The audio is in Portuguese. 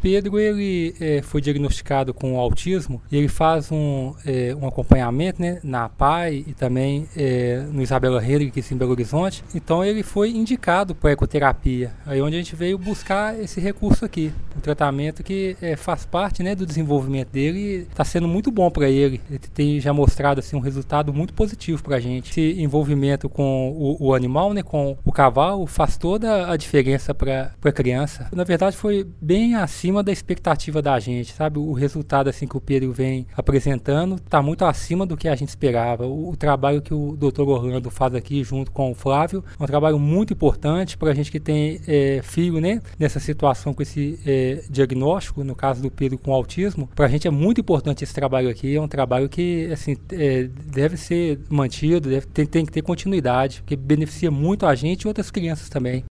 Pedro, ele foi diagnosticado com autismo e ele faz um acompanhamento, né, na PAI e também no Isabela Henrique, aqui em Belo Horizonte. Então ele foi indicado para ecoterapia, aí onde a gente veio buscar esse recurso aqui, um tratamento que faz parte, né, do desenvolvimento dele e está sendo muito bom para ele. Ele tem já mostrado assim, um resultado muito positivo para a gente. Esse envolvimento com o animal, né, com o cavalo, faz toda a diferença para a criança. Na verdade foi bem acima da expectativa da gente, sabe? O resultado assim que o Pedro vem apresentando está muito acima do que a gente esperava. O trabalho que o Dr. Orlando faz aqui junto com o Flávio é um trabalho muito importante para a gente que tem filho, né, nessa situação com esse diagnóstico, no caso do Pedro com autismo. Para a gente é muito importante esse trabalho aqui, é um trabalho que assim, deve ser mantido, tem que ter continuidade, porque beneficia muito a gente e outras crianças também.